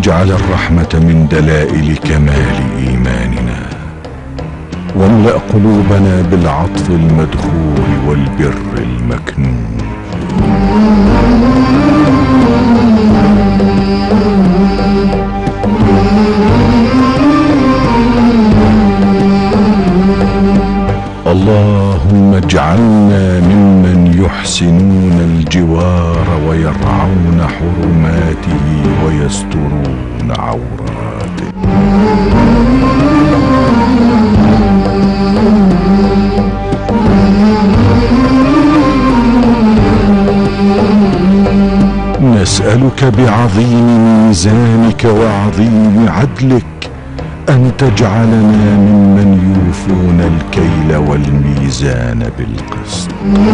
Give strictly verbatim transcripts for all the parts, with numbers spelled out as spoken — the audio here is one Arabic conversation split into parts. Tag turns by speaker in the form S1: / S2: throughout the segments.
S1: واجعل الرحمة من دلائل كمال إيماننا، واملأ قلوبنا بالعطف المدخول والبر المكنون. اللهم اجعلنا ممن يحسنون الجوار ويرعون حرماته ويسترون عوراته. نسألك بعظيم ميزانك وعظيم عدلك أن تجعلنا ممن يوفون الكيل والميزان بالقسط.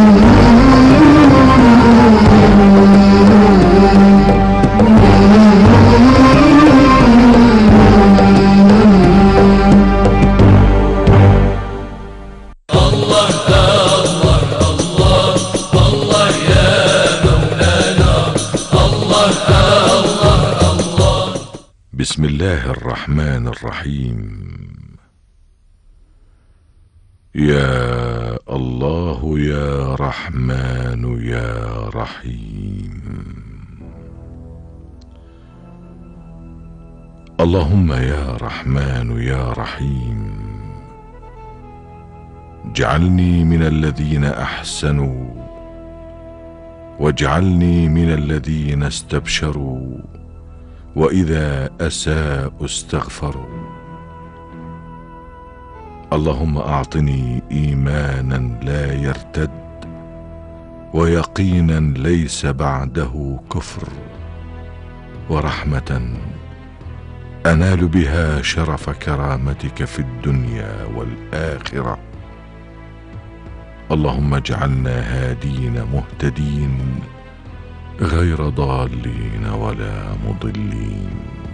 S1: بسم الله الرحمن الرحيم. يا الله يا رحمن يا رحيم. اللهم يا رحمن يا رحيم، اجعلني من الذين أحسنوا واجعلني من الذين استبشروا وإذا أساءوا استغفروا. اللهم أعطني إيمانا لا يرتد ويقينا ليس بعده كفر، ورحمة أنال بها شرف كرامتك في الدنيا والآخرة. اللهم اجعلنا هادين مهتدين غير ضالين ولا مضلين.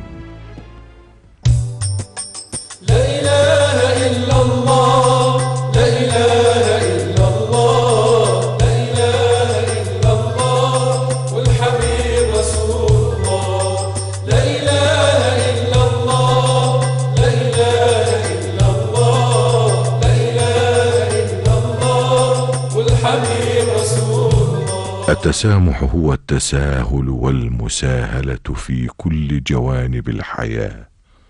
S2: لا إله إلا الله، لا إله إلا الله، لا إله إلا الله، والحبيب رسول الله. لا إله إلا الله، لا إله إلا الله، لا إله إلا الله، والحبيب رسول الله.
S1: التسامح هو التساهل والمساهلة في كل جوانب الحياة.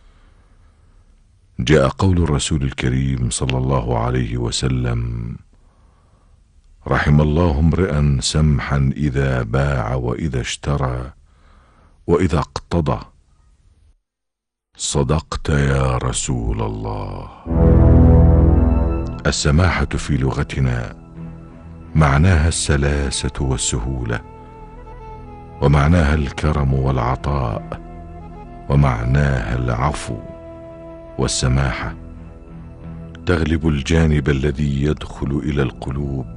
S1: جاء قول الرسول الكريم صلى الله عليه وسلم: رحم الله امرئا سمحا إذا باع وإذا اشترى وإذا اقتضى. صدقت يا رسول الله. السماحة في لغتنا معناها السلاسة والسهولة، ومعناها الكرم والعطاء، ومعناها العفو والسماحة. تغلب الجانب الذي يدخل إلى القلوب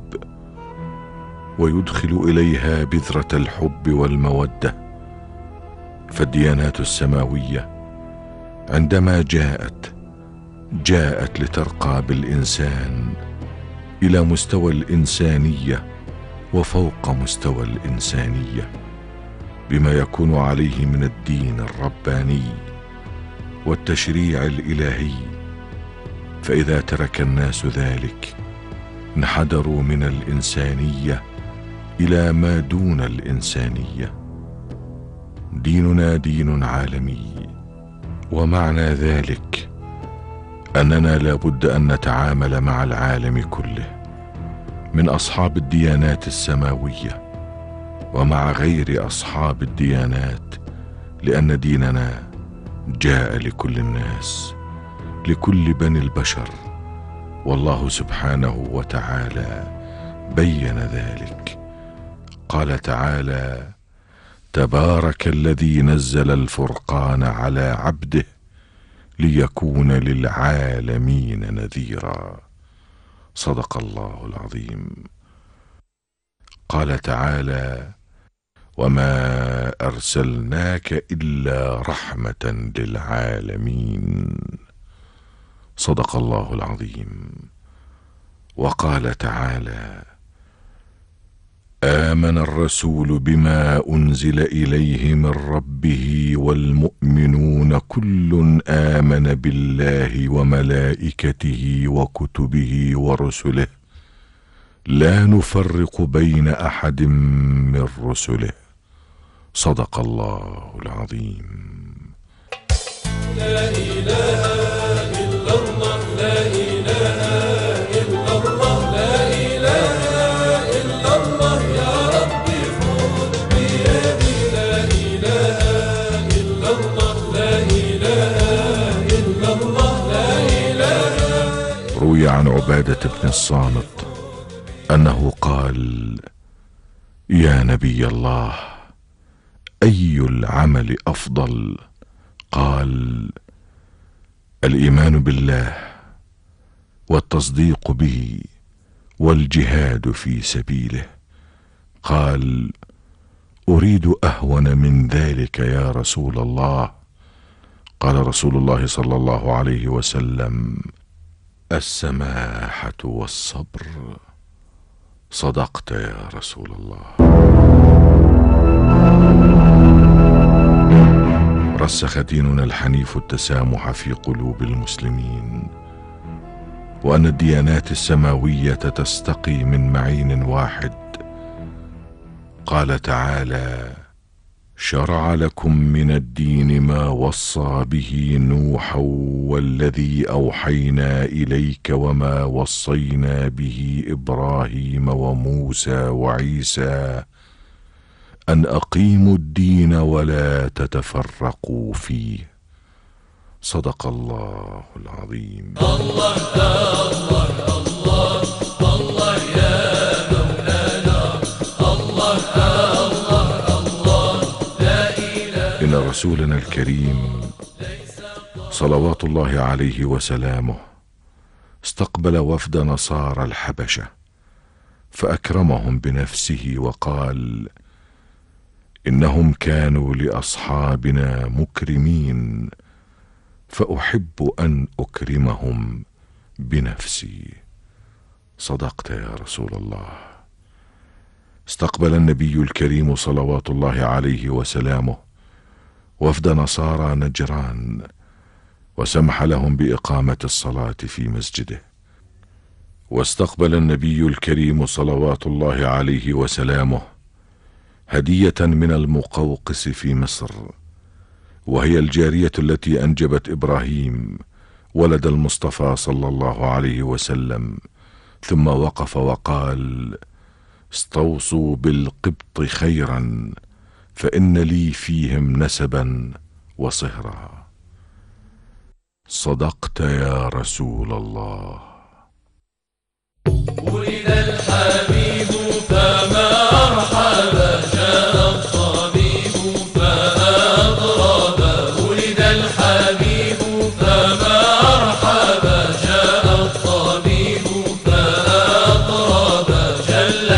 S1: ويدخل إليها بذرة الحب والمودة. فالديانات السماوية عندما جاءت جاءت لترقى بالإنسان إلى مستوى الإنسانية وفوق مستوى الإنسانية، بما يكون عليه من الدين الرباني والتشريع الإلهي. فإذا ترك الناس ذلك انحدروا من الإنسانية إلى ما دون الإنسانية. ديننا دين عالمي، ومعنى ذلك أننا لا بد أن نتعامل مع العالم كله، من أصحاب الديانات السماوية ومع غير أصحاب الديانات، لأن ديننا جاء لكل الناس، لكل بني البشر، والله سبحانه وتعالى بين ذلك. قال تعالى: تبارك الذي نزل الفرقان على عبده ليكون للعالمين نذيرا. صدق الله العظيم. قال تعالى: وما أرسلناك إلا رحمة للعالمين. صدق الله العظيم. وقال تعالى: آمن الرسول بما أنزل إليه من ربه والمؤمنون كل آمن بالله وملائكته وكتبه ورسله لا نفرق بين أحد من رسله. صدق الله العظيم.
S2: لا إله إلا الله لا إله إلا الله لا إله إلا الله يا ربي خذ بيدي لا إله إلا الله لا إله إلا الله لا إله.
S1: روي عن عبادة بن الصامت أنه قال: يا نبي الله، أي العمل أفضل؟ قال: الإيمان بالله والتصديق به والجهاد في سبيله. قال: أريد أهون من ذلك يا رسول الله. قال رسول الله صلى الله عليه وسلم: السماحة والصبر. صدقت يا رسول الله. رسخ ديننا الحنيف التسامح في قلوب المسلمين، وأن الديانات السماوية تستقي من معين واحد. قال تعالى: شرع لكم من الدين ما وصى به نوحا والذي أوحينا إليك وما وصينا به إبراهيم وموسى وعيسى أن أقيموا الدين ولا تتفرقوا فيه. صدق الله العظيم.
S2: الله الله الله الله يا مولانا الله الله الله لا إله.
S1: إن رسولنا الكريم صلوات الله عليه وسلامه استقبل وفد نصارى الحبشة فأكرمهم بنفسه وقال: إنهم كانوا لأصحابنا مكرمين، فأحب أن أكرمهم بنفسي. صدقت يا رسول الله. استقبل النبي الكريم صلوات الله عليه وسلامه وفد نصارى نجران، وسمح لهم بإقامة الصلاة في مسجده. واستقبل النبي الكريم صلوات الله عليه وسلامه هدية من المقوقس في مصر، وهي الجارية التي أنجبت إبراهيم ولد المصطفى صلى الله عليه وسلم، ثم وقف وقال: استوصوا بالقبط خيرا فإن لي فيهم نسبا وصهرا. صدقت يا رسول الله.
S2: ولد الحبيب فما أرحب جاء الطبيب فأضرب. ولد الحبيب فما أرحب جاء الطبيب فأضرب. جل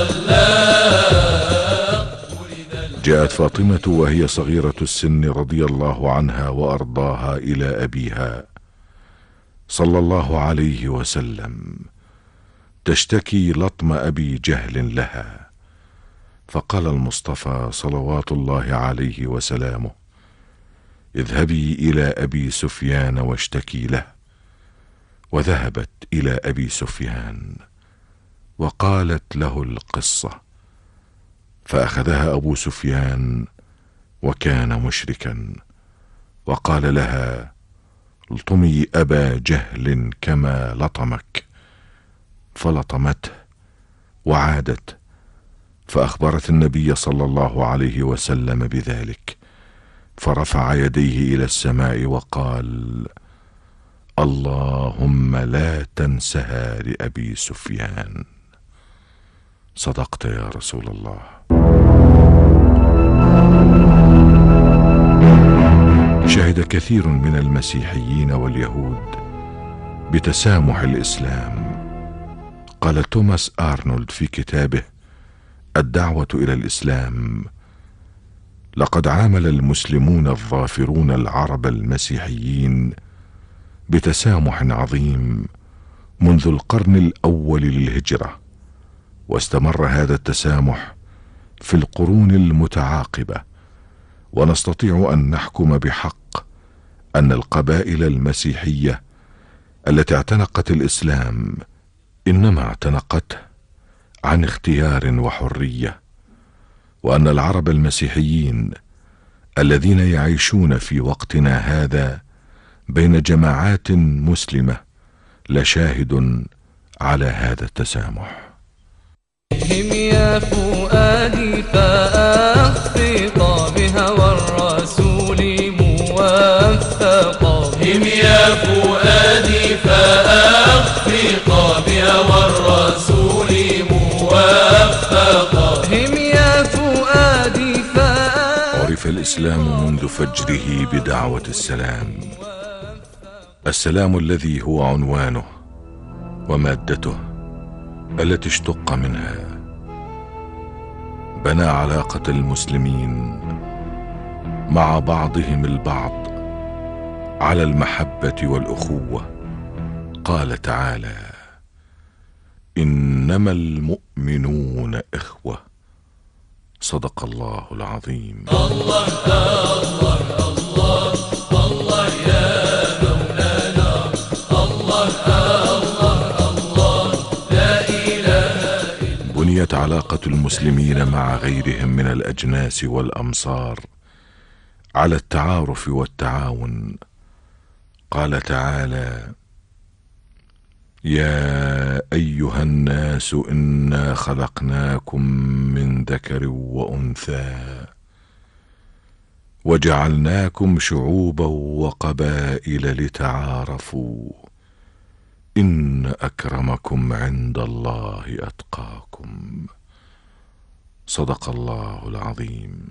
S2: الخلاق.
S1: جاءت فاطمة وهي صغيرة السن رضي الله عنها وأرضاها إلى أبيها صلى الله عليه وسلم تشتكي لطم أبي جهل لها، فقال المصطفى صلوات الله عليه وسلامه: اذهبي إلى أبي سفيان واشتكي له. وذهبت إلى أبي سفيان وقالت له القصة، فأخذها أبو سفيان وكان مشركا وقال لها: الطمي أبا جهل كما لطمك. فلطمته وعادت، فأخبرت النبي صلى الله عليه وسلم بذلك، فرفع يديه إلى السماء وقال: اللهم لا تنسها لأبي سفيان. صدقت يا رسول الله. شهد كثير من المسيحيين واليهود بتسامح الإسلام. قال توماس آرنولد في كتابه الدعوة إلى الإسلام: لقد عامل المسلمون الظافرون العرب المسيحيين بتسامح عظيم منذ القرن الأول للهجرة، واستمر هذا التسامح في القرون المتعاقبة، ونستطيع أن نحكم بحق أن القبائل المسيحية التي اعتنقت الإسلام إنما اعتنقته عن اختيار وحرية، وأن العرب المسيحيين الذين يعيشون في وقتنا هذا بين جماعات مسلمة لشاهد على هذا التسامح.
S2: هم يا فؤادي فأخفق بهوى الرسول موفقا، هم يا فؤادي فأخفق بهوى الرسول موفقا، هم يا فؤادي فأخفق.
S1: عرف الإسلام منذ فجره بدعوة السلام، السلام الذي هو عنوانه ومادته التي اشتق منها. بنى علاقة المسلمين مع بعضهم البعض على المحبة والأخوة. قال تعالى: إنما المؤمنون إخوة. صدق الله العظيم.
S2: الله الله الله الله يا مولانا، الله الله الله لا إله إلا.
S1: بنيت علاقة المسلمين مع غيرهم من الأجناس والأمصار على التعارف والتعاون. قال تعالى: يا أيها الناس إنا خلقناكم من ذكر وأنثى وجعلناكم شعوبا وقبائل لتعارفوا إن أكرمكم عند الله أتقاكم. صدق الله العظيم.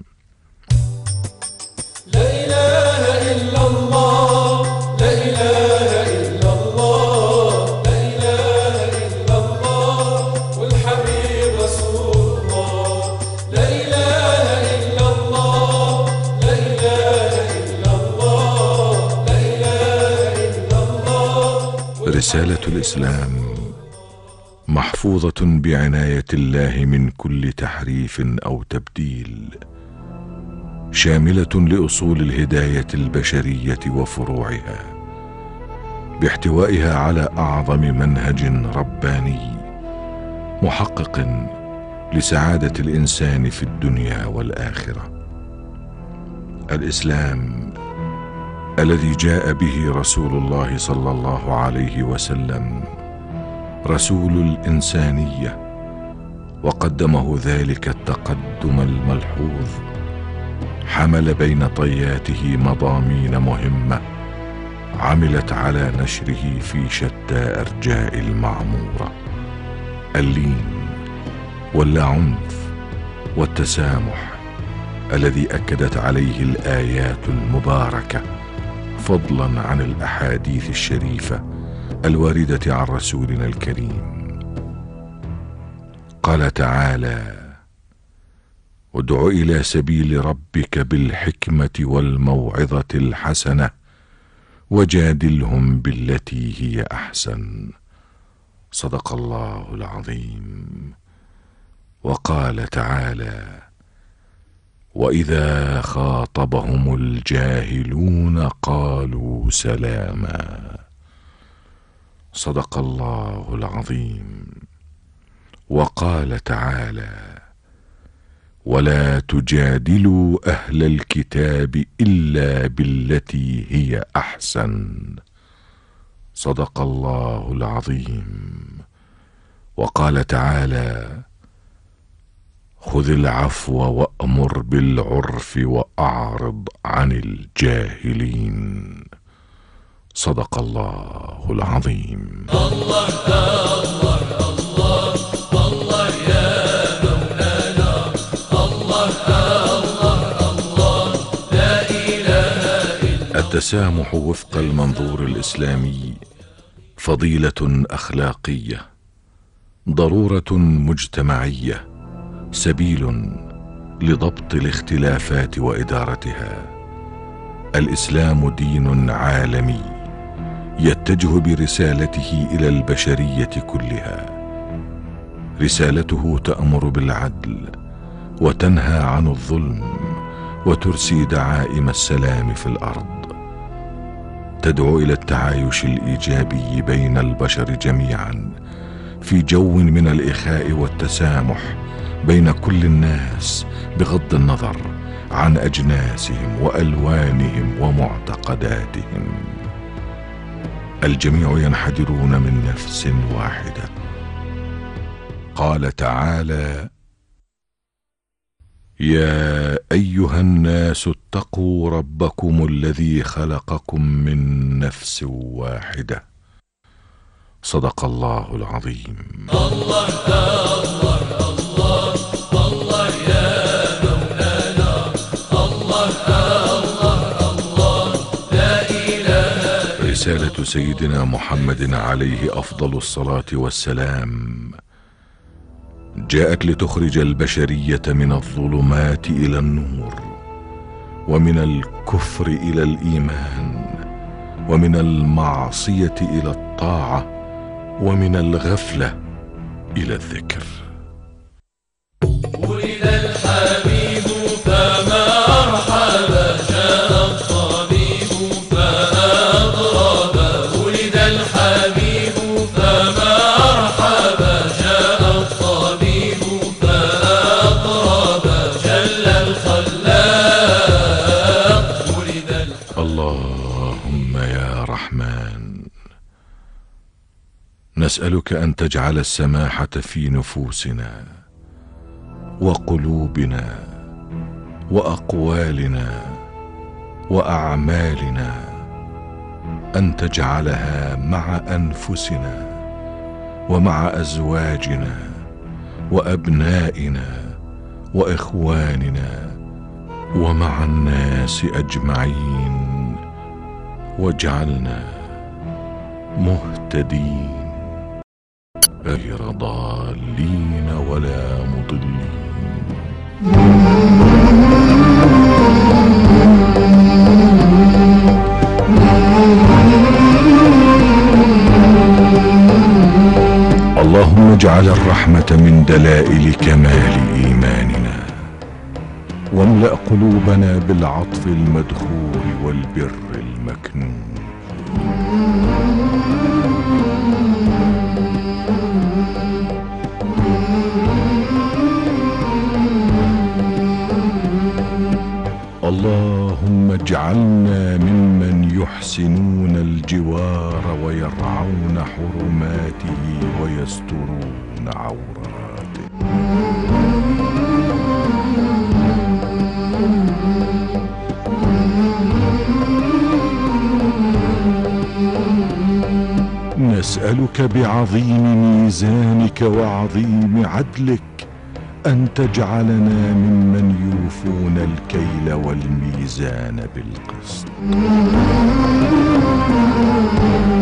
S3: لا إله إلا الله، لا إله إلا الله، لا إله إلا الله والحبيب رسول الله. لا إله إلا الله، لا إله إلا الله، لا إله إلا الله.
S1: رسالة الإسلام محفوظة بعناية الله من كل تحريف أو تبديل، شاملة لأصول الهداية البشرية وفروعها، باحتوائها على أعظم منهج رباني محقق لسعادة الإنسان في الدنيا والآخرة. الإسلام الذي جاء به رسول الله صلى الله عليه وسلم رسول الإنسانية، وقدمه ذلك التقدم الملحوظ، حمل بين طياته مضامين مهمة عملت على نشره في شتى أرجاء المعمورة: اللين واللاعنف والتسامح، الذي أكدت عليه الآيات المباركة فضلا عن الأحاديث الشريفة الواردة عن رسولنا الكريم. قال تعالى: ادع إلى سبيل ربك بالحكمة والموعظة الحسنة وجادلهم بالتي هي أحسن. صدق الله العظيم. وقال تعالى: وإذا خاطبهم الجاهلون قالوا سلاما. صدق الله العظيم. وقال تعالى: ولا تجادلوا أهل الكتاب إلا بالتي هي أحسن. صدق الله العظيم. وقال تعالى: خذ العفو وأمر بالعرف وأعرض عن الجاهلين. صدق الله العظيم.
S2: الله الله الله الله يا مولانا، الله الله الله لا إله إلا.
S1: التسامح وفق المنظور الإسلامي فضيلة أخلاقية، ضرورة مجتمعية، سبيل لضبط الاختلافات وإدارتها. الإسلام دين عالمي يتجه برسالته إلى البشرية كلها. رسالته تأمر بالعدل وتنهى عن الظلم وترسي دعائم السلام في الأرض. تدعو إلى التعايش الإيجابي بين البشر جميعا في جو من الإخاء والتسامح بين كل الناس بغض النظر عن أجناسهم وألوانهم ومعتقداتهم. الجميع ينحدرون من نفس واحدة. قال تعالى: يا أيها الناس اتقوا ربكم الذي خلقكم من نفس واحدة. صدق الله العظيم.
S3: الله الله الله الله يا مولانا، الله الله الله لا إله.
S1: رسالة سيدنا محمد عليه أفضل الصلاة والسلام جاءت لتخرج البشرية من الظلمات إلى النور، ومن الكفر إلى الإيمان، ومن المعصية إلى الطاعة، ومن الغفلة إلى الذكر.
S3: ولد الحبيب فما أرحب، جاء الطبيب فأضرب. ولد الحبيب فما أرحب، جاء الطبيب فأضرب. جل الخلاق ولد الحبيب.
S1: اللهم يا رحمن، نسألك أن تجعل السماحة في نفوسنا وقلوبنا وأقوالنا وأعمالنا، أن تجعلها مع أنفسنا ومع أزواجنا وأبنائنا وإخواننا ومع الناس أجمعين، واجعلنا مهتدين غير ضالين ولا مضلين. اللهم اجعل الرحمة من دلائل كمال إيماننا، واملأ قلوبنا بالعطف المدخور والبر المكنون. اللهم اجعلنا ممن يحسنون الجوار ويرعون حرماته ويسترون عوراته. نسألك بعظيم ميزانك وعظيم عدلك أن تجعلنا ممن يوفون الكيل والميزان بالقسط.